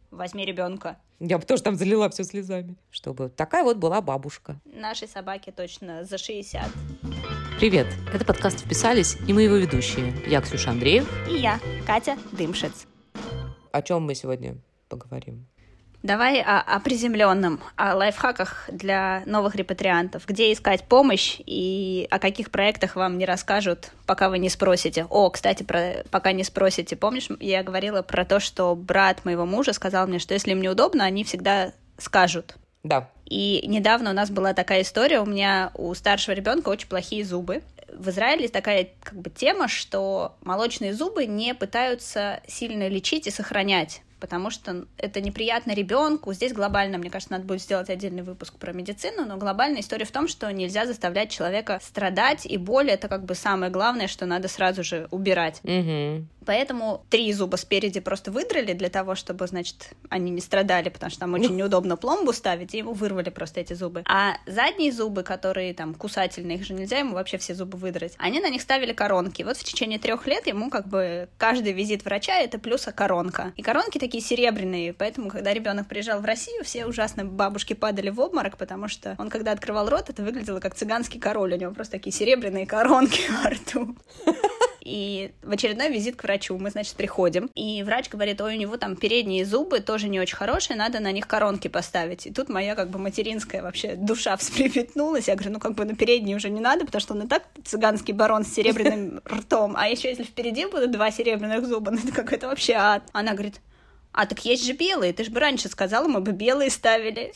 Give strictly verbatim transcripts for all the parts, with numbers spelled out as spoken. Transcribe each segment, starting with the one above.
возьми ребенка. Я бы тоже там залила все слезами. Чтобы такая вот была бабушка. Нашей собаке точно за шестьдесят. Привет, это подкаст «Вписались» и мы его ведущие. Я Ксюша Андреев. И я, Катя Дымшиц. О чем мы сегодня поговорим? Давай о, о приземленном, о лайфхаках для новых репатриантов. Где искать помощь и о каких проектах вам не расскажут, пока вы не спросите. О, кстати, про, пока не спросите. Помнишь, я говорила про то, что брат моего мужа сказал мне, что если им неудобно, они всегда скажут. Да. И недавно у нас была такая история, у меня у старшего ребенка очень плохие зубы. В Израиле такая как бы тема, что молочные зубы не пытаются сильно лечить и сохранять, потому что это неприятно ребенку. Здесь глобально, мне кажется, надо будет сделать отдельный выпуск про медицину, но глобальная история в том, что нельзя заставлять человека страдать, и боль — это как бы самое главное, что надо сразу же убирать. Угу. Поэтому три зуба спереди просто выдрали для того, чтобы, значит, они не страдали, потому что там очень неудобно пломбу ставить, и ему вырвали просто эти зубы. А задние зубы, которые там кусательные, их же нельзя ему вообще все зубы выдрать, они на них ставили коронки. Вот в течение трех лет ему как бы каждый визит врача — это плюс коронка. И коронки такие серебряные, поэтому, когда ребенок приезжал в Россию, все ужасно бабушки падали в обморок, потому что он, когда открывал рот, это выглядело как цыганский король, у него просто такие серебряные коронки во рту. И в очередной визит к врачу мы, значит, приходим, и врач говорит: ой, у него там передние зубы тоже не очень хорошие, надо на них коронки поставить. И тут моя как бы материнская вообще душа встрепетнулась. Я говорю, ну как бы на передние уже не надо, потому что он и так цыганский барон с серебряным ртом, а еще если впереди будут два серебряных зуба, ну это какой-то вообще ад. Она говорит: а так есть же белые, ты же бы раньше сказала, мы бы белые ставили.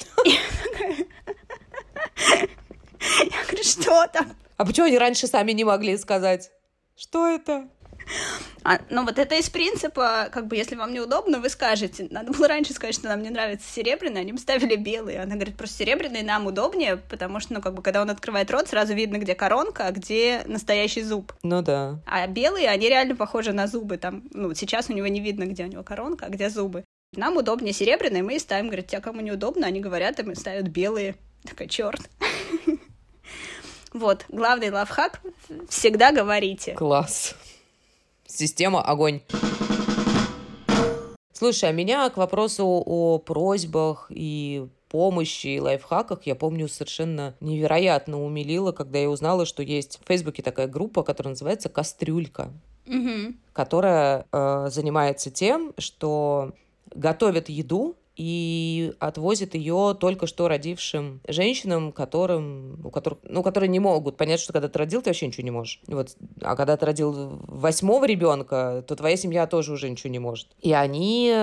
Я говорю, что там? А почему они раньше сами не могли сказать? Что это? А, ну вот это из принципа, как бы, если вам неудобно, вы скажете. Надо было раньше сказать, что нам не нравятся серебряные, они бы ставили белые. Она говорит, просто серебряные нам удобнее, потому что, ну, как бы, когда он открывает рот, сразу видно, где коронка, а где настоящий зуб. Ну да. А белые, они реально похожи на зубы. Там, ну, сейчас у него не видно, где у него коронка, а где зубы. Нам удобнее серебряные, мы и ставим. Говорит, тебя кому неудобно, они говорят, им ставят белые. Такая, черт. Вот, главный лайфхак — всегда говорите. Класс. Система огонь. Слушай, а меня к вопросу о просьбах и помощи и лайфхаках, я помню, совершенно невероятно умилило, когда я узнала, что есть в Фейсбуке такая группа, которая называется «Кастрюлька», угу. которая э, занимается тем, что готовят еду и отвозит ее только что родившим женщинам, которым, у которых, ну, которые не могут понять, что когда ты родил, ты вообще ничего не можешь. Вот. А когда ты родил восьмого ребенка, то твоя семья тоже уже ничего не может. И они,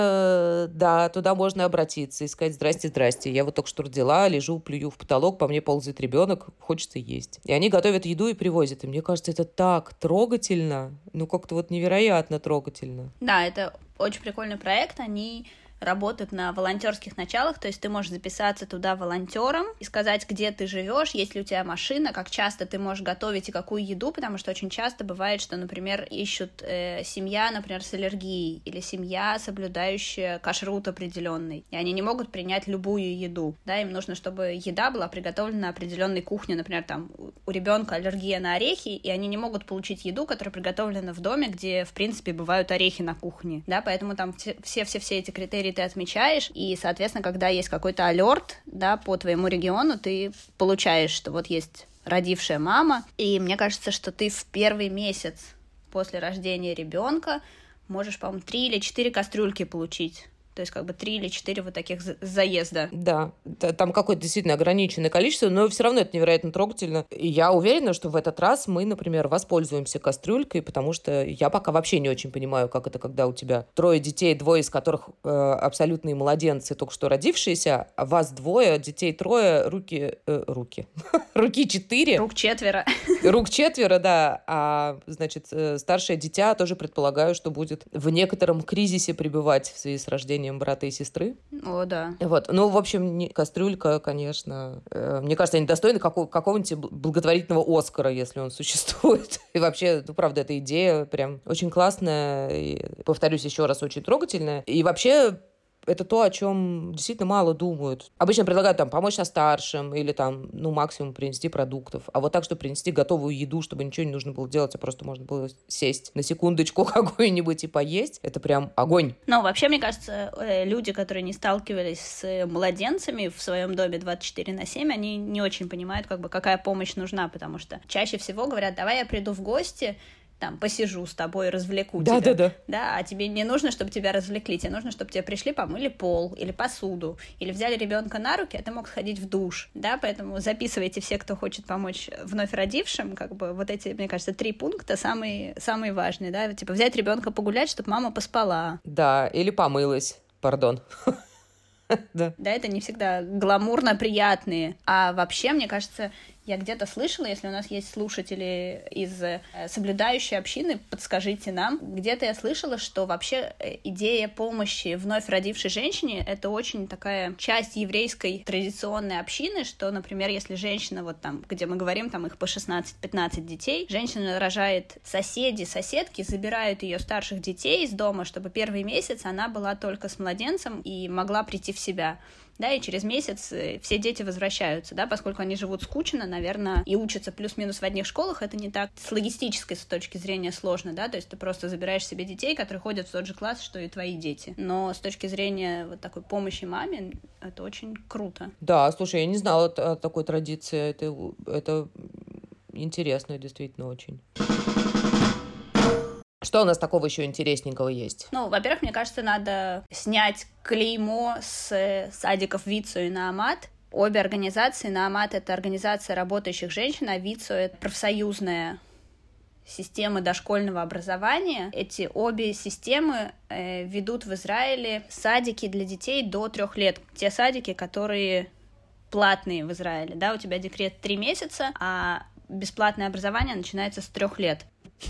да, туда можно обратиться и сказать: здрасте, здрасте, я вот только что родила, лежу, плюю в потолок, по мне ползает ребенок, хочется есть. И они готовят еду и привозят. И мне кажется, это так трогательно, ну, как-то вот невероятно трогательно. Да, это очень прикольный проект, они работают на волонтерских началах, то есть ты можешь записаться туда волонтером и сказать, где ты живешь, есть ли у тебя машина, как часто ты можешь готовить и какую еду, потому что очень часто бывает, что, например, ищут э, семья, например, с аллергией, или семья, соблюдающая кашрут определенный, и они не могут принять любую еду, да, им нужно, чтобы еда была приготовлена на определенной кухне, например, там у ребенка аллергия на орехи, и они не могут получить еду, которая приготовлена в доме, где, в принципе, бывают орехи на кухне, да, поэтому там все-все-все эти критерии ты отмечаешь, и, соответственно, когда есть какой-то алерт, да, по твоему региону, ты получаешь, что вот есть родившая мама, и мне кажется, что ты в первый месяц после рождения ребенка можешь, по-моему, три или четыре кастрюльки получить. То есть как бы три или четыре вот таких заезда. Да, там какое-то действительно ограниченное количество, но все равно это невероятно трогательно. И я уверена, что в этот раз мы, например, воспользуемся кастрюлькой, потому что я пока вообще не очень понимаю, как это, когда у тебя трое детей, двое из которых э, абсолютные младенцы, только что родившиеся, а вас двое, детей трое, руки... Э, руки. Руки четыре. Рук четверо. Рук четверо, да. А, значит, старшее дитя тоже предполагаю, что будет в некотором кризисе пребывать в связи с рождением брата и сестры. О, да. Вот. Ну, в общем, не... кастрюлька, конечно, э, мне кажется, они достойны какого- какого-нибудь благотворительного Оскара, если он существует. И вообще, ну, правда, эта идея прям очень классная. И, повторюсь еще раз, очень трогательная. И вообще это то, о чем действительно мало думают. Обычно предлагают там помочь со старшим или там, ну, максимум принести продуктов. А вот так, чтобы принести готовую еду, чтобы ничего не нужно было делать, а просто можно было сесть на секундочку какую-нибудь и поесть, это прям огонь. Ну, вообще, мне кажется, люди, которые не сталкивались с младенцами в своем доме двадцать четыре на семь, они не очень понимают, как бы, какая помощь нужна, потому что чаще всего говорят: давай я приду в гости, там, посижу с тобой, развлеку да, тебя. Да, да, да. А тебе не нужно, чтобы тебя развлекли, тебе нужно, чтобы тебе пришли, помыли пол или посуду, или взяли ребенка на руки, а ты мог сходить в душ, да, поэтому записывайте все, кто хочет помочь вновь родившим, как бы вот эти, мне кажется, три пункта самые, самые важные, да, типа взять ребенка погулять, чтобы мама поспала. Да, или помылась, пардон. Да. да, это не всегда гламурно приятные. А вообще, мне кажется, я где-то слышала, если у нас есть слушатели из э, соблюдающей общины, подскажите нам. Где-то я слышала, что вообще идея помощи вновь родившей женщине — это очень такая часть еврейской традиционной общины, что, например, если женщина, вот там, где мы говорим, там их по шестнадцать-пятнадцать детей, женщина рожает, соседи, соседки забирают ее старших детей из дома, чтобы первый месяц она была только с младенцем и могла прийти в себя. Да, и через месяц все дети возвращаются, да, поскольку они живут скучно, наверное, и учатся плюс-минус в одних школах, это не так с логистической с точки зрения сложно, да, то есть ты просто забираешь себе детей, которые ходят в тот же класс, что и твои дети. Но с точки зрения вот такой помощи маме, это очень круто. Да, слушай, я не знала о такой традиции, это, это интересно действительно очень. Что у нас такого еще интересненького есть? Ну, во-первых, мне кажется, надо снять клеймо с садиков ВИЦО и Наамат. Обе организации, Наамат — это организация работающих женщин, а ВИЦО — это профсоюзная система дошкольного образования. Эти обе системы э, ведут в Израиле садики для детей до трех лет. Те садики, которые платные в Израиле. Да, у тебя декрет три месяца, а бесплатное образование начинается с трех лет.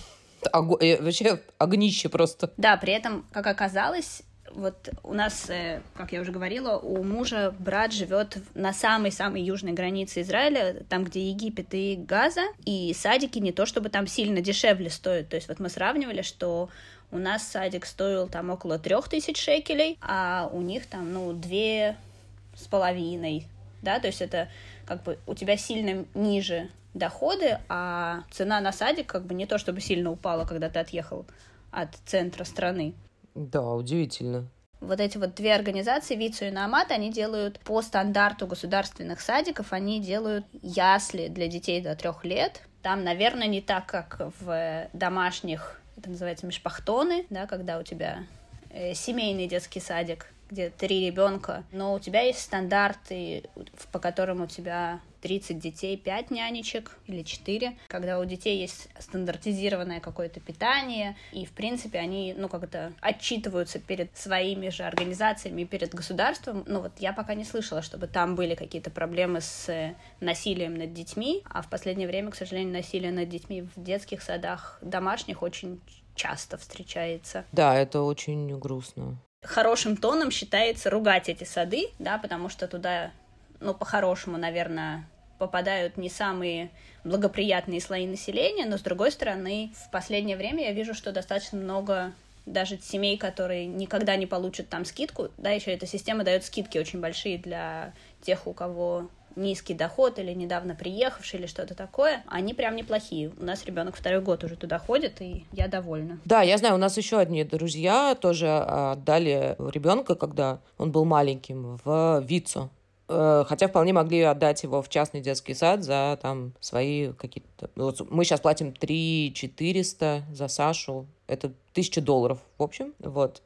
Ого... Вообще огнище просто. Да, при этом, как оказалось, вот у нас, как я уже говорила, у мужа брат живет на самой-самой южной границе Израиля, там, где Египет и Газа, и садики не то чтобы там сильно дешевле стоят. То есть вот мы сравнивали, что у нас садик стоил там около трех тысяч шекелей, а у них там, ну, две с половиной, да, то есть это как бы у тебя сильно ниже доходы, а цена на садик как бы не то чтобы сильно упала, когда ты отъехал от центра страны. Да, удивительно. Вот эти вот две организации, ВИЦО и Наамат, они делают по стандарту государственных садиков, они делают ясли для детей до трех лет. Там, наверное, не так, как в домашних, это называется мишпахтоны, да, когда у тебя э, семейный детский садик, где три ребенка, но у тебя есть стандарты, по которым у тебя тридцать детей, пять нянечек или четыре, когда у детей есть стандартизированное какое-то питание, и, в принципе, они, ну, как-то отчитываются перед своими же организациями, перед государством. Ну, вот я пока не слышала, чтобы там были какие-то проблемы с насилием над детьми, а в последнее время, к сожалению, насилие над детьми в детских садах домашних очень часто встречается. Да, это очень грустно. Хорошим тоном считается ругать эти сады, да, потому что туда, ну, по-хорошему, наверное, попадают не самые благоприятные слои населения, но, с другой стороны, в последнее время я вижу, что достаточно много даже семей, которые никогда не получат там скидку, да, еще эта система дает скидки очень большие для тех, у кого низкий доход или недавно приехавший или что-то такое, они прям неплохие. У нас ребенок второй год уже туда ходит, и я довольна. Да, я знаю, у нас еще одни друзья тоже отдали ребенка, когда он был маленьким, в ВИЦО. Хотя вполне могли отдать его в частный детский сад за там свои какие-то... Вот мы сейчас платим три тысячи четыреста за Сашу. Это тысяча долларов, в общем. Вот.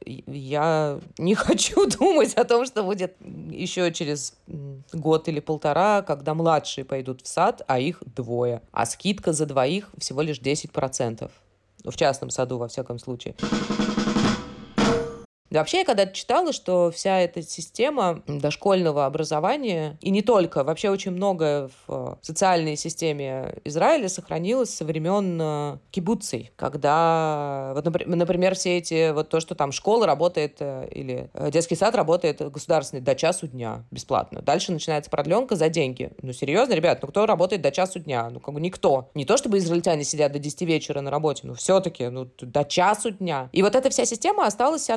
Я не хочу думать о том, что будет еще через год или полтора, когда младшие пойдут в сад, а их двое. А скидка за двоих всего лишь десять процентов. В частном саду, во всяком случае. Вообще, я когда-то читала, что вся эта система дошкольного образования, и не только, вообще очень многое в социальной системе Израиля сохранилось со времен кибуцей, когда, вот, например, все эти, вот то, что там школа работает, или детский сад работает государственный до часу дня бесплатно. Дальше начинается продленка за деньги. Ну, серьезно, ребят, ну кто работает до часу дня? Ну, как бы никто. Не то, чтобы израильтяне сидят до десяти вечера на работе, но все-таки, ну, до часу дня. И вот эта вся система осталась от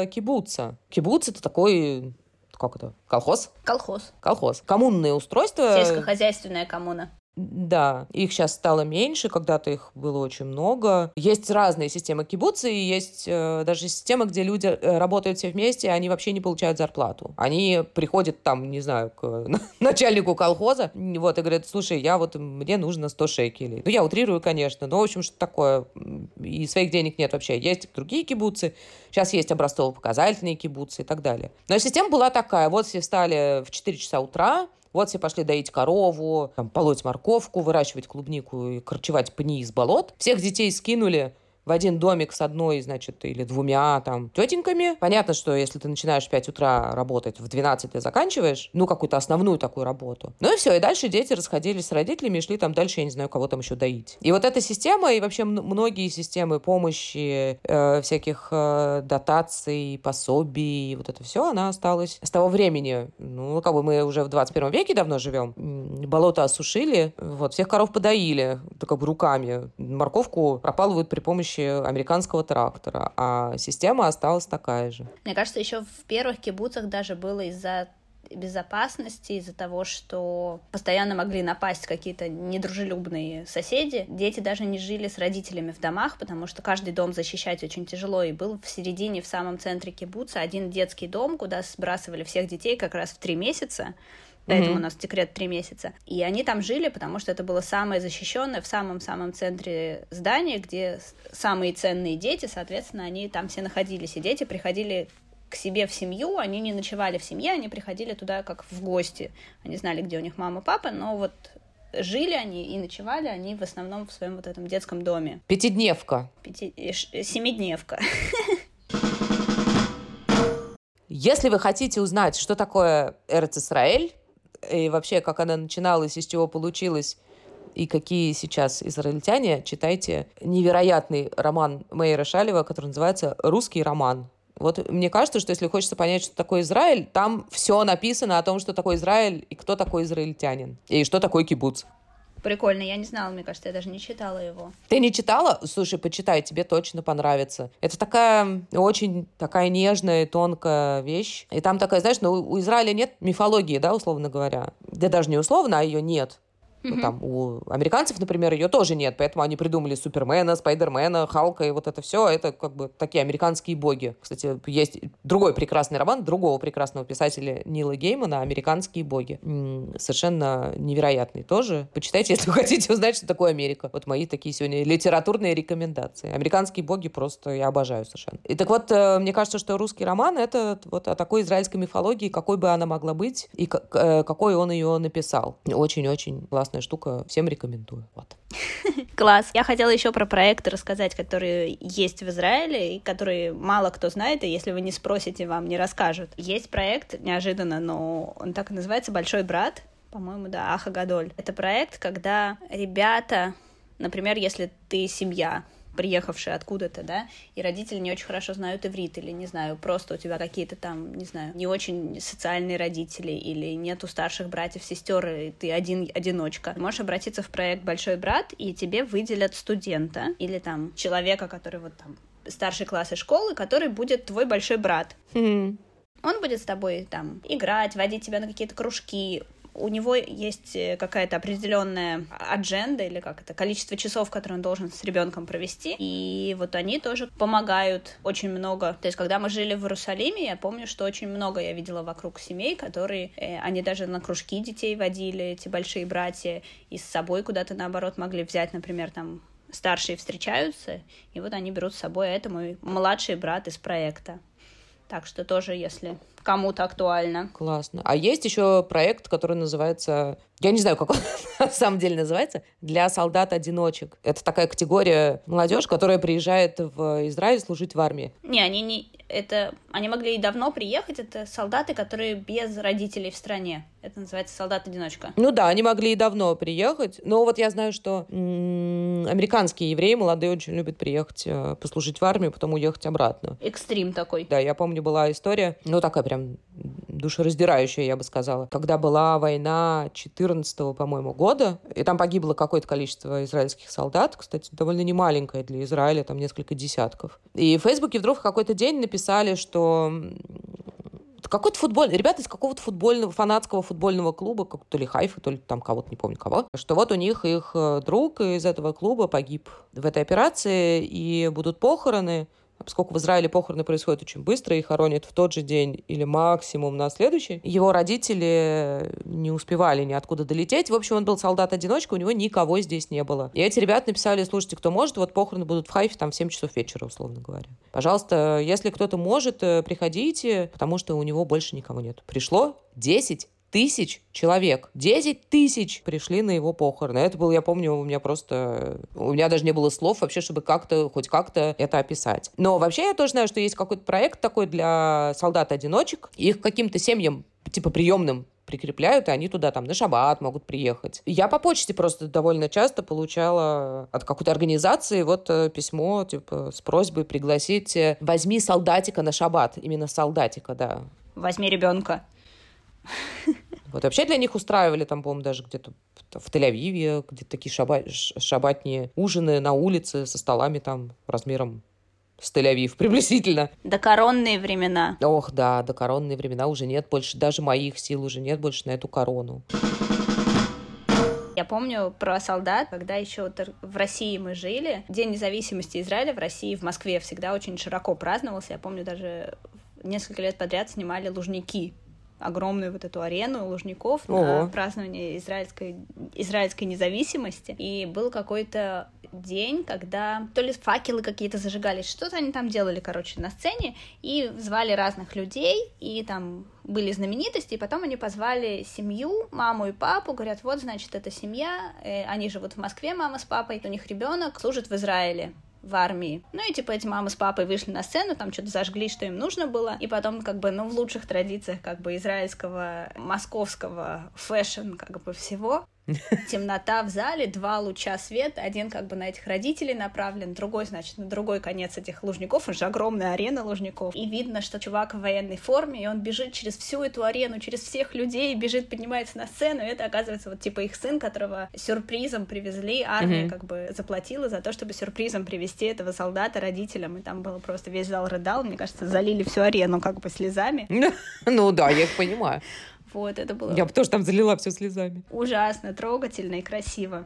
кибуца. Кибуц — это такой... Как это? Колхоз? Колхоз. Колхоз. Коммунные устройства. Сельскохозяйственная коммуна. Да, их сейчас стало меньше, когда-то их было очень много. Есть разные системы кибуца, и есть э, даже системы, где люди э, работают все вместе, и они вообще не получают зарплату. Они приходят там, не знаю, к начальнику колхоза, вот, и говорят: слушай, я вот, мне нужно сто шекелей. Ну, я утрирую, конечно, но, в общем, что такое, и своих денег нет вообще. Есть другие кибуцы, сейчас есть образцово-показательные кибуцы и так далее. Но система была такая: вот все встали в четыре часа утра, вот все пошли доить корову, там, полоть морковку, выращивать клубнику и корчевать пни из болот. Всех детей скинули в один домик с одной, значит, или двумя там тетеньками. Понятно, что если ты начинаешь в пять утра работать, в двенадцать ты заканчиваешь, ну, какую-то основную такую работу. Ну и все, и дальше дети расходились с родителями и шли там дальше, я не знаю, кого там еще доить. И вот эта система, и вообще многие системы помощи, э, всяких э, дотаций, пособий, вот это все, она осталась с того времени. Ну, как бы мы уже в двадцать первом веке давно живем. Болото осушили, вот, всех коров подоили, так как бы руками. Морковку пропалывают при помощи американского трактора, а система осталась такая же. Мне кажется, еще в первых кибуцах даже было из-за безопасности, из-за того, что постоянно могли напасть какие-то недружелюбные соседи. Дети даже не жили с родителями в домах, потому что каждый дом защищать очень тяжело, и был в середине, в самом центре кибуца один детский дом, куда сбрасывали всех детей как раз в три месяца. Поэтому mm-hmm. у нас декрет три месяца. И они там жили, потому что это было самое защищенное, в самом-самом центре здания, где самые ценные дети, соответственно, они там все находились. И дети приходили к себе в семью, они не ночевали в семье, они приходили туда как в гости. Они знали, где у них мама, папа, но вот жили они и ночевали они в основном в своем вот этом детском доме. Пятидневка. Пяти... Семидневка. Если вы хотите узнать, что такое Эрец-Исраэль, и вообще, как она начиналась, из чего получилась, и какие сейчас израильтяне, читайте невероятный роман Меира Шалева, который называется «Русский роман». Вот мне кажется, что если хочется понять, что такое Израиль, там все написано о том, что такое Израиль, и кто такой израильтянин, и что такое кибуц. Прикольно, я не знала, мне кажется, я даже не читала его. Ты не читала? Слушай, почитай, тебе точно понравится. Это такая очень такая нежная, тонкая вещь. И там такая, знаешь, ну, у Израиля нет мифологии, да, условно говоря. Да даже не условно, а ее нет. Ну, там, у американцев, например, ее тоже нет, поэтому они придумали Супермена, Спайдермена, Халка и вот это все. Это как бы такие американские боги. Кстати, есть другой прекрасный роман другого прекрасного писателя Нила Геймана «Американские боги». М-м, совершенно невероятный тоже. Почитайте, если вы хотите узнать, что такое Америка. Вот мои такие сегодня литературные рекомендации. Американские боги просто я обожаю совершенно. И так вот, мне кажется, что русский роман — это вот о такой израильской мифологии, какой бы она могла быть и какой он ее написал. Очень-очень классно штука, всем рекомендую. Вот. Класс. Я хотела еще про проекты рассказать, которые есть в Израиле и которые мало кто знает, и если вы не спросите, вам не расскажут. Есть проект, неожиданно, но он так и называется «Большой брат», по-моему, да, Ах Агадоль. Это проект, когда ребята, например, если ты семья, приехавшие откуда-то, да, и родители не очень хорошо знают иврит, или, не знаю, просто у тебя какие-то там, не знаю, не очень социальные родители, или нету старших братьев, сестер, и ты один, одиночка. Ты можешь обратиться в проект «Большой брат», и тебе выделят студента, или там человека, который вот там старший классы школы, который будет твой большой брат. Mm-hmm. Он будет с тобой там играть, водить тебя на какие-то кружки. У него есть какая-то определенная адженда или как это, количество часов, которые он должен с ребенком провести. И вот они тоже помогают очень много. То есть, когда мы жили в Иерусалиме, я помню, что очень много я видела вокруг семей, которые, э, они даже на кружки детей водили, эти большие братья, и с собой куда-то, наоборот, могли взять, например, там, старшие встречаются, и вот они берут с собой, а это мой младший брат из проекта. Так что тоже, если кому-то актуально. Классно. А есть еще проект, который называется... Я не знаю, как он на самом деле называется. «Для солдат-одиночек». Это такая категория молодежь, которая приезжает в Израиль служить в армии. Не, они не... Это... Они могли и давно приехать. Это солдаты, которые без родителей в стране. Это называется солдат-одиночка. Ну да, они могли и давно приехать. Но вот я знаю, что м- американские евреи молодые очень любят приехать, э, послужить в армию, потом уехать обратно. Экстрим такой. Да, я помню, была история, ну такая прям душераздирающая, я бы сказала. Когда была война четырнадцатого, по-моему, года, и там погибло какое-то количество израильских солдат, кстати, довольно немаленькое для Израиля, там несколько десятков. И в Фейсбуке вдруг в какой-то день написали, что какой-то футбол, ребята из какого-то футбольного, фанатского футбольного клуба, как то ли Хайфа, то ли там кого-то, не помню кого, что вот у них их друг из этого клуба погиб в этой операции, и будут похороны. Поскольку в Израиле похороны происходят очень быстро и хоронят в тот же день или максимум на следующий, его родители не успевали ниоткуда долететь. В общем, он был солдат-одиночка, у него никого здесь не было. И эти ребята написали: слушайте, кто может, вот похороны будут в Хайфе там в семь часов вечера, условно говоря. Пожалуйста, если кто-то может, приходите, потому что у него больше никого нет. Пришло десять тысяч человек. десять тысяч пришли на его похороны. Это было, я помню, у меня просто... У меня даже не было слов вообще, чтобы как-то, хоть как-то это описать. Но вообще я тоже знаю, что есть какой-то проект такой для солдат-одиночек. Их каким-то семьям, типа приемным, прикрепляют, и они туда там на шаббат могут приехать. Я по почте просто довольно часто получала от какой-то организации вот письмо типа с просьбой пригласить: возьми солдатика на шаббат. Именно солдатика, да. Возьми ребенка. Вот вообще для них устраивали там, по-моему, даже где-то в Тель-Авиве, где-то такие шаба... шабатные ужины на улице со столами там размером с Тель-Авив приблизительно. Докоронные времена. Ох, да, докоронные времена уже нет больше, даже моих сил уже нет больше на эту корону. Я помню про солдат, когда еще в России мы жили. День независимости Израиля в России, в Москве всегда очень широко праздновался. Я помню, даже несколько лет подряд снимали Лужники. Огромную вот эту арену Лужников Ого. На празднование израильской, израильской независимости. И был какой-то день, когда то ли факелы какие-то зажигались, что-то они там делали, короче, на сцене, и звали разных людей, и там были знаменитости, и потом они позвали семью, маму и папу, говорят: вот, значит, эта семья, э, они живут в Москве, мама с папой, у них ребенок служит в Израиле. В армии. Ну и типа эти мама с папой вышли на сцену, там что-то зажгли, что им нужно было, и потом как бы, ну в лучших традициях как бы израильского, московского фэшн как бы всего. Темнота в зале, два луча света, один как бы на этих родителей направлен, другой, значит, на другой конец этих Лужников, это же огромная арена Лужников, и видно, что чувак в военной форме, и он бежит через всю эту арену, через всех людей, бежит, поднимается на сцену, и это оказывается вот типа их сын, которого сюрпризом привезли, армия mm-hmm. как бы заплатила за то, чтобы сюрпризом привезти этого солдата родителям, и там было просто весь зал рыдал, мне кажется, залили всю арену как бы слезами. Ну да, я их понимаю. Вот, это было... Я бы тоже там залила все слезами. Ужасно, трогательно и красиво.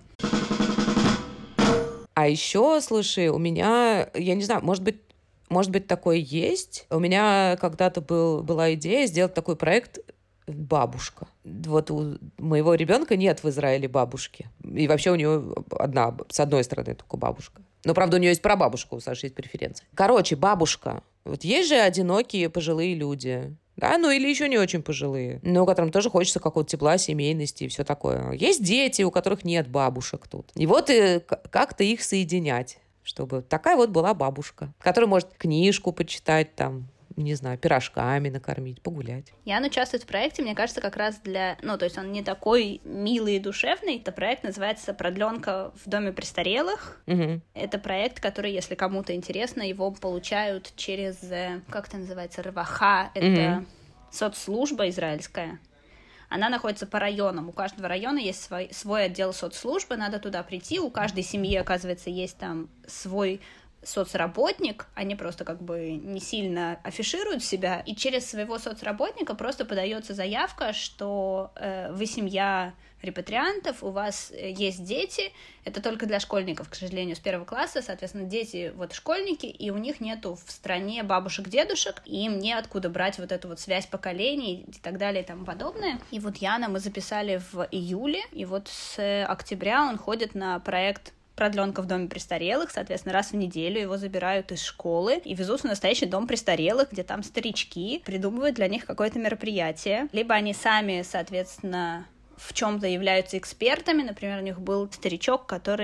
А еще, слушай, у меня, я не знаю, может быть, может быть, такое есть. У меня когда-то был, была идея сделать такой проект «Бабушка». Вот у моего ребенка нет в Израиле бабушки. И вообще у нее одна, с одной стороны, только бабушка. Но, правда, у нее есть прабабушка, у Саши есть преференция. Короче, бабушка. Вот есть же одинокие пожилые люди, да, ну или еще не очень пожилые, но которым тоже хочется какого-то тепла, семейности и все такое. Есть дети, у которых нет бабушек тут. И вот и как-то их соединять, чтобы такая вот была бабушка, которая может книжку почитать там, не знаю, пирожками накормить, погулять. Ян участвует в проекте, мне кажется, как раз для... Ну, то есть он не такой милый и душевный. Это проект называется «Продленка в доме престарелых». Угу. Это проект, который, если кому-то интересно, его получают через... Как это называется? Реваха. Это угу. соцслужба израильская. Она находится по районам. У каждого района есть свой, свой отдел соцслужбы, надо туда прийти. У каждой семьи, оказывается, есть там свой соцработник, они просто как бы не сильно афишируют себя, и через своего соцработника просто подается заявка, что э, вы семья репатриантов, у вас есть дети, это только для школьников, к сожалению, с первого класса, соответственно, дети вот школьники, и у них нету в стране бабушек-дедушек, и им неоткуда брать вот эту вот связь поколений и так далее и тому подобное. И вот Яна мы записали в июле, и вот с октября он ходит на проект «Продленка в доме престарелых», соответственно, раз в неделю его забирают из школы и везут в настоящий дом престарелых, где там старички, придумывают для них какое-то мероприятие. Либо они сами, соответственно, в чем-то являются экспертами. Например, у них был старичок, который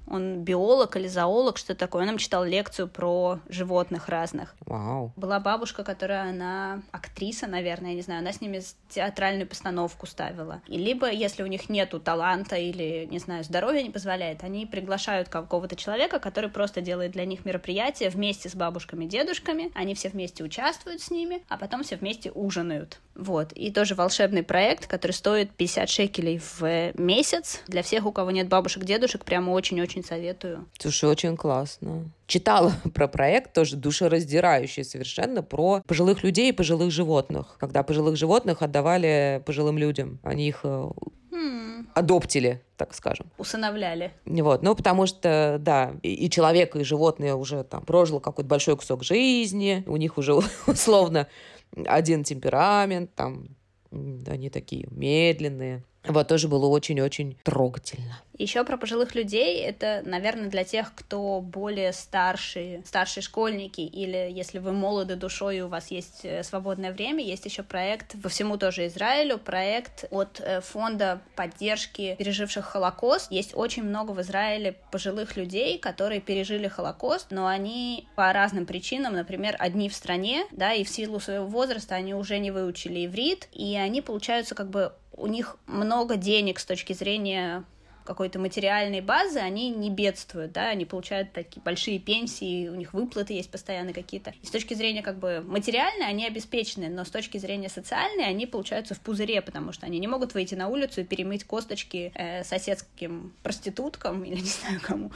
он биолог или зоолог, что такое. Он нам читал лекцию про животных разных. Вау. Была бабушка, которая, она актриса, наверное, я не знаю, она с ними театральную постановку ставила. И либо, если у них нету таланта или, не знаю, здоровья не позволяет, они приглашают какого-то человека, который просто делает для них мероприятие вместе с бабушками и дедушками. Они все вместе участвуют с ними, а потом все вместе ужинают. Вот. И тоже волшебный проект, который стоит пятьдесят шекелей в месяц. Для всех, у кого нет бабушек, дедушек, прямо очень-очень советую. Слушай, очень классно. Читала про проект, тоже душераздирающий совершенно, про пожилых людей и пожилых животных. Когда пожилых животных отдавали пожилым людям. Они их hmm. адоптили, так скажем. Усыновляли. Вот, ну, потому что, да, и, и человек, и животное уже там прожило какой-то большой кусок жизни, у них уже условно один темперамент, там, они такие медленные. Вот, тоже было очень-очень трогательно. Еще про пожилых людей, это, наверное, для тех, кто более старшие, старшие школьники, или если вы молоды душой и у вас есть свободное время, есть еще проект по всему тоже Израилю, проект от фонда поддержки переживших Холокост. Есть очень много в Израиле пожилых людей, которые пережили Холокост, но они по разным причинам, например, одни в стране, да, и в силу своего возраста они уже не выучили иврит, и они, получаются, как бы, у них много денег с точки зрения какой-то материальной базы, они не бедствуют, да, они получают такие большие пенсии, у них выплаты есть постоянно какие-то. И с точки зрения как бы материальной они обеспечены, но с точки зрения социальной они получаются в пузыре, потому что они не могут выйти на улицу и перемыть косточки э, соседским проституткам или не знаю кому.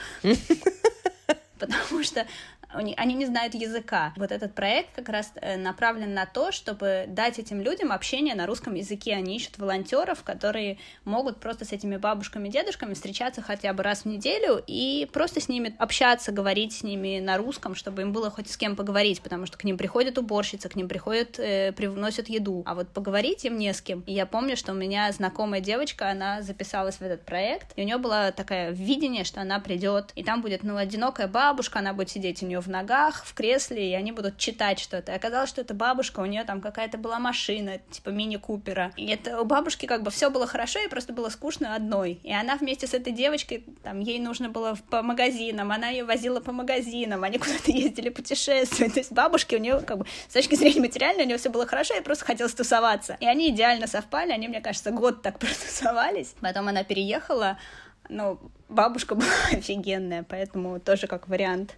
Потому что они не знают языка. Вот этот проект как раз направлен на то, чтобы дать этим людям общение на русском языке. Они ищут волонтеров, которые могут просто с этими бабушками и дедушками встречаться хотя бы раз в неделю и просто с ними общаться, говорить с ними на русском, чтобы им было хоть с кем поговорить, потому что к ним приходит уборщица, к ним приходят, э, привносят еду, а вот поговорить им не с кем. И я помню, что у меня знакомая девочка, она записалась в этот проект, и у нее было такое видение, что она придет, и там будет, ну, одинокая бабушка, она будет сидеть у нее в ногах, в кресле, и они будут читать что-то. И оказалось, что это бабушка, у нее там какая-то была машина, типа мини-купера. И это у бабушки как бы все было хорошо, и просто было скучно одной. И она вместе с этой девочкой, там, ей нужно было по магазинам, она ее возила по магазинам, они куда-то ездили путешествовать. То есть бабушки у нее, как бы, с точки зрения материальной, у нее все было хорошо, и просто хотелось тусоваться. И они идеально совпали, они, мне кажется, год так протусовались. Потом она переехала, ну, бабушка была офигенная, поэтому тоже как вариант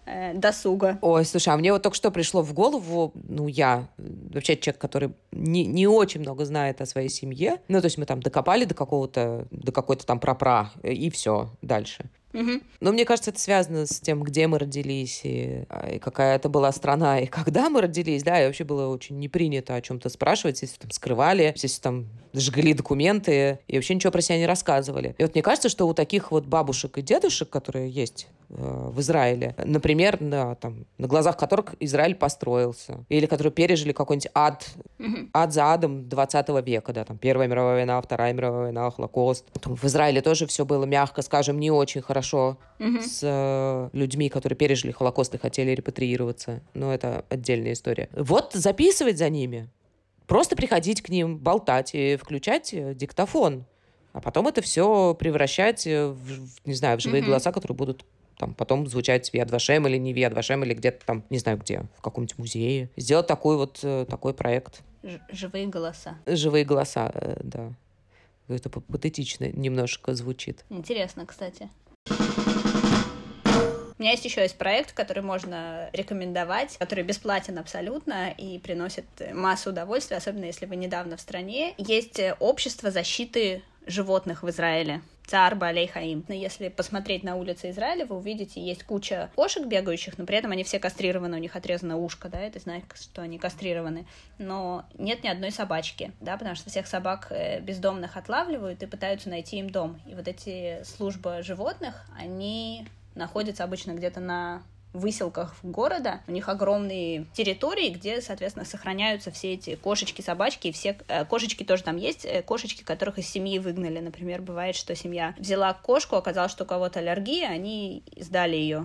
досуга. Ой, слушай, а мне вот только что пришло в голову, ну, я вообще человек, который не, не очень много знает о своей семье, ну, то есть мы там докопали до какого-то, до какой-то там прапра, и все, дальше. Угу. Но мне кажется, это связано с тем, где мы родились, и, и какая это была страна, и когда мы родились, да, и вообще было очень не принято о чем-то спрашивать, если там скрывали, если там жгли документы, и вообще ничего про себя не рассказывали. И вот мне кажется, что у таких вот бабушек и дедушек, которые есть э, в Израиле, например, на, там, на глазах которых Израиль построился, или которые пережили какой-нибудь ад, угу. ад за адом двадцатого века, да, там, Первая мировая война, Вторая мировая война, Холокост. Там, в Израиле тоже все было, мягко скажем, не очень хорошо угу. с э, людьми, которые пережили Холокост и хотели репатриироваться. Но это отдельная история. Вот записывать за ними. Просто приходить к ним, болтать и включать диктофон. А потом это все превращать в, не знаю, в живые mm-hmm. голоса, которые будут там потом звучать в Яд Вашем или не в Яд Вашем, или где-то там, не знаю где, в каком-нибудь музее. Сделать такой вот такой проект. Ж- живые голоса. Живые голоса, да. Это патетично немножко звучит. Интересно, кстати. У меня есть еще есть проект, который можно рекомендовать, который бесплатен абсолютно и приносит массу удовольствия, особенно если вы недавно в стране. Есть общество защиты животных в Израиле. Цаар Баалей Хаим. Если посмотреть на улицы Израиля, вы увидите, есть куча кошек бегающих, но при этом они все кастрированы, у них отрезано ушко, да, это значит, что они кастрированы. Но нет ни одной собачки, да, потому что всех собак бездомных отлавливают и пытаются найти им дом. И вот эти службы животных, они находятся обычно где-то на выселках города. У них огромные территории, где, соответственно, сохраняются все эти кошечки, собачки. И все э, кошечки тоже там есть. Э, кошечки, которых из семьи выгнали. Например, бывает, что семья взяла кошку, оказалось, что у кого-то аллергия, они сдали ее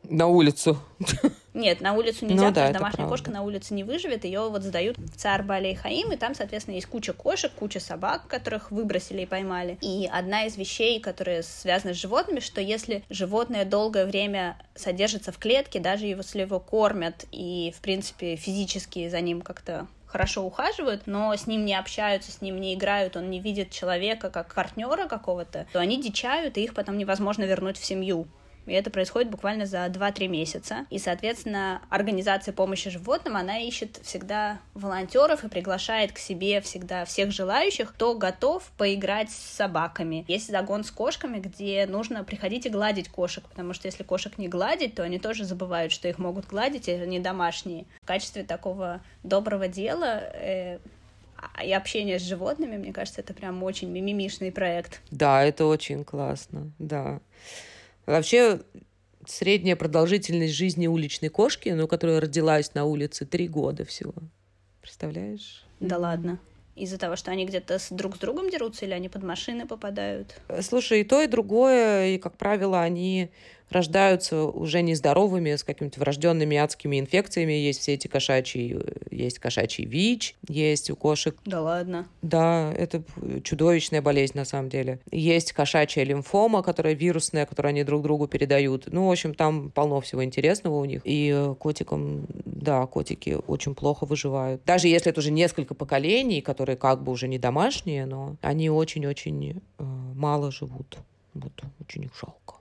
На улицу. Нет, на улицу нельзя, ну, потому да, что домашняя правда. кошка на улице не выживет, ее вот сдают в Цар Баалей-Хаим, и там, соответственно, есть куча кошек, куча собак, которых выбросили и поймали. И одна из вещей, которые связаны с животными, что если животное долгое время содержится в клетке, даже если его кормят и, в принципе, физически за ним как-то хорошо ухаживают, но с ним не общаются, с ним не играют, он не видит человека как партнера какого-то, то они дичают, и их потом невозможно вернуть в семью. И это происходит буквально за два-три месяца. И, соответственно, организация помощи животным, она ищет всегда волонтеров и приглашает к себе всегда всех желающих, кто готов поиграть с собаками. Есть загон с кошками, где нужно приходить и гладить кошек, потому что если кошек не гладить, то они тоже забывают, что их могут гладить, и они домашние. В качестве такого доброго дела э, и общения с животными, мне кажется, это прям очень мимимишный проект. Да, это очень классно, да. Вообще, средняя продолжительность жизни уличной кошки, ну, которая родилась на улице, три года всего. Представляешь? Да ладно. Из-за того, что они где-то с друг с другом дерутся, или они под машины попадают? Слушай, и то, и другое, и, как правило, они рождаются уже нездоровыми, с какими-то врожденными адскими инфекциями. Есть все эти кошачьи, есть кошачий ВИЧ, есть у кошек. Да ладно. Да, это чудовищная болезнь на самом деле. Есть кошачья лимфома, которая вирусная, которую они друг другу передают. Ну, в общем, там полно всего интересного у них. И котикам, да, котики очень плохо выживают. Даже если это уже несколько поколений, которые как бы уже не домашние, но они очень-очень э, мало живут. Вот, очень их жалко.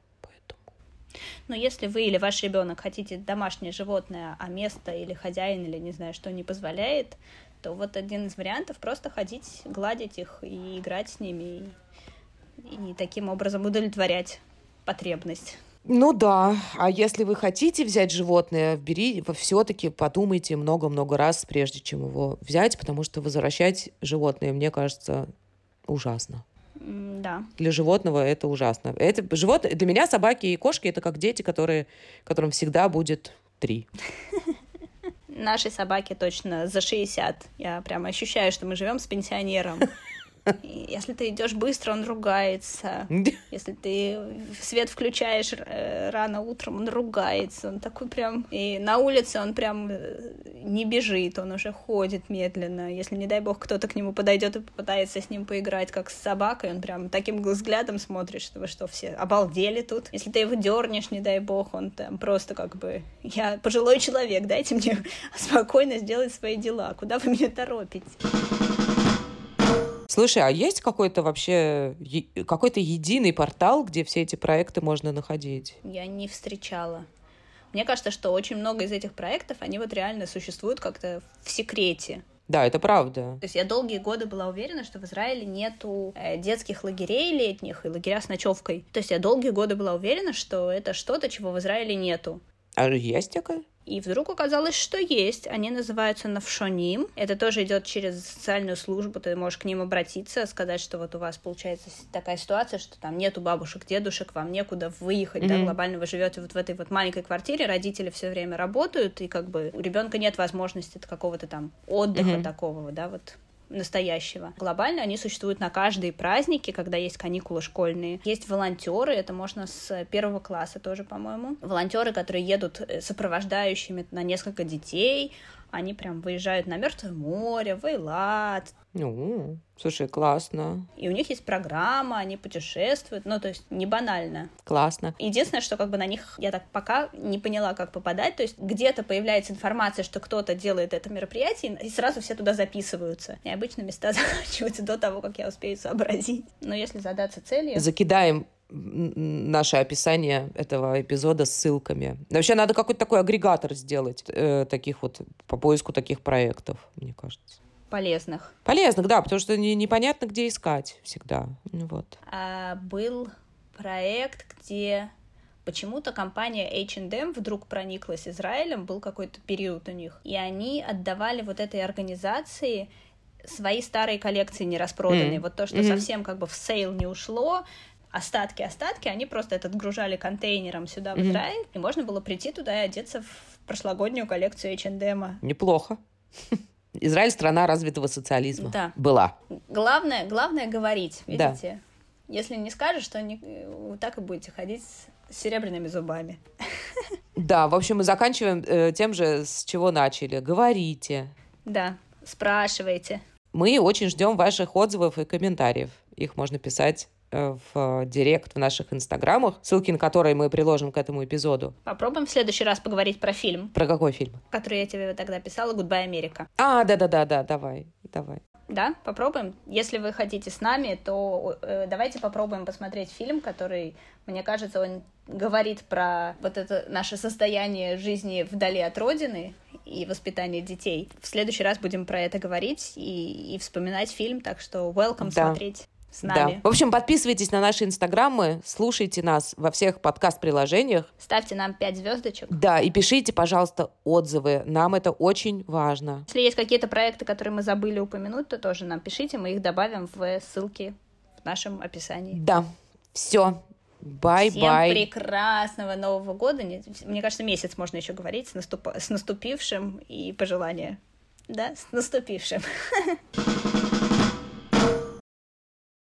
Но если вы или ваш ребенок хотите домашнее животное, а место или хозяин, или не знаю, что не позволяет, то вот один из вариантов — просто ходить, гладить их и играть с ними, и, и таким образом удовлетворять потребность. Ну да, а если вы хотите взять животное, бери, все-таки подумайте много-много раз, прежде чем его взять, потому что возвращать животное, мне кажется, ужасно. Да. Для животного это ужасно. Это животные, для меня собаки и кошки — это как дети, которые, которым всегда будет три. Нашей собаке точно за шестьдесят. Я прямо ощущаю, что мы живем с пенсионером. И если ты идешь быстро, он ругается. Если ты свет включаешь рано утром, он ругается. Он такой прям... И на улице он прям не бежит, он уже ходит медленно. Если, не дай бог, кто-то к нему подойдет и попытается с ним поиграть, как с собакой, он прям таким взглядом смотрит, что вы что, все обалдели тут. Если ты его дернешь, не дай бог, он там просто как бы... Я пожилой человек, дайте мне спокойно сделать свои дела. Куда вы меня торопите? Слушай, а есть какой-то вообще е- какой-то единый портал, где все эти проекты можно находить? Я не встречала. Мне кажется, что очень много из этих проектов, они вот реально существуют как-то в секрете. Да, это правда. То есть я долгие годы была уверена, что в Израиле нету э, детских лагерей летних и лагеря с ночевкой. То есть я долгие годы была уверена, что это что-то, чего в Израиле нету. А есть такое? И вдруг оказалось, что есть. Они называются навшоним. Это тоже идет через социальную службу. Ты можешь к ним обратиться, сказать, что вот у вас получается такая ситуация, что там нету бабушек, дедушек, вам некуда выехать, mm-hmm. да, глобально вы живете вот в этой вот маленькой квартире, родители все время работают, и как бы у ребенка нет возможности какого-то там отдыха mm-hmm. такого, да, вот настоящего. Глобально они существуют на каждые праздники, когда есть каникулы школьные. Есть волонтеры, это можно с первого класса тоже, по-моему. Волонтеры, которые едут сопровождающими на несколько детей, они прям выезжают на Мертвое море, в Эйлат. Ну, слушай, классно. И у них есть программа, они путешествуют, ну, то есть не банально. Классно. Единственное, что как бы на них я так пока не поняла, как попадать, то есть где-то появляется информация, что кто-то делает это мероприятие, и сразу все туда записываются. И обычно места заканчиваются до того, как я успею сообразить. Но если задаться целью... Закидаем наше описание этого эпизода ссылками. Вообще надо какой-то такой агрегатор сделать э, таких вот, по поиску таких проектов, мне кажется. Полезных. Полезных, да, потому что не, непонятно, где искать всегда. Вот. А, был проект, где почему-то компания эйч энд эм вдруг прониклась Израилем, был какой-то период у них, и они отдавали вот этой организации свои старые коллекции нераспроданные. Mm. Вот то, что mm-hmm. совсем как бы в сейл не ушло, остатки-остатки, они просто это отгружали контейнером сюда, в mm-hmm. Израиль, и можно было прийти туда и одеться в прошлогоднюю коллекцию эйч энд эм. Неплохо. Израиль — страна развитого социализма. Да. Была. Главное, главное говорить, видите? Да. Если не скажешь, то не... так и будете ходить с серебряными зубами. Да, в общем, мы заканчиваем э, тем же, с чего начали. Говорите. Да, спрашивайте. Мы очень ждем ваших отзывов и комментариев. Их можно писать э, в директ в наших инстаграмах, ссылки на которые мы приложим к этому эпизоду. Попробуем в следующий раз поговорить про фильм. Про какой фильм? Который я тебе тогда писала, «Гудбай, Америка». А, да-да-да, давай, давай. Да, попробуем. Если вы хотите с нами, то э, давайте попробуем посмотреть фильм, который, мне кажется, он говорит про вот это наше состояние жизни вдали от родины и воспитание детей. В следующий раз будем про это говорить и, и вспоминать фильм, так что welcome Да. смотреть с нами. Да. В общем, подписывайтесь на наши инстаграмы, слушайте нас во всех подкаст-приложениях. Ставьте нам пять звездочек. Да, и пишите, пожалуйста, отзывы. Нам это очень важно. Если есть какие-то проекты, которые мы забыли упомянуть, то тоже нам пишите, мы их добавим в ссылки в нашем описании. Да, все. Бай-бай. Всем прекрасного Нового года. Мне кажется, месяц можно еще говорить с, наступ... с наступившим и пожелания. Да, с наступившим.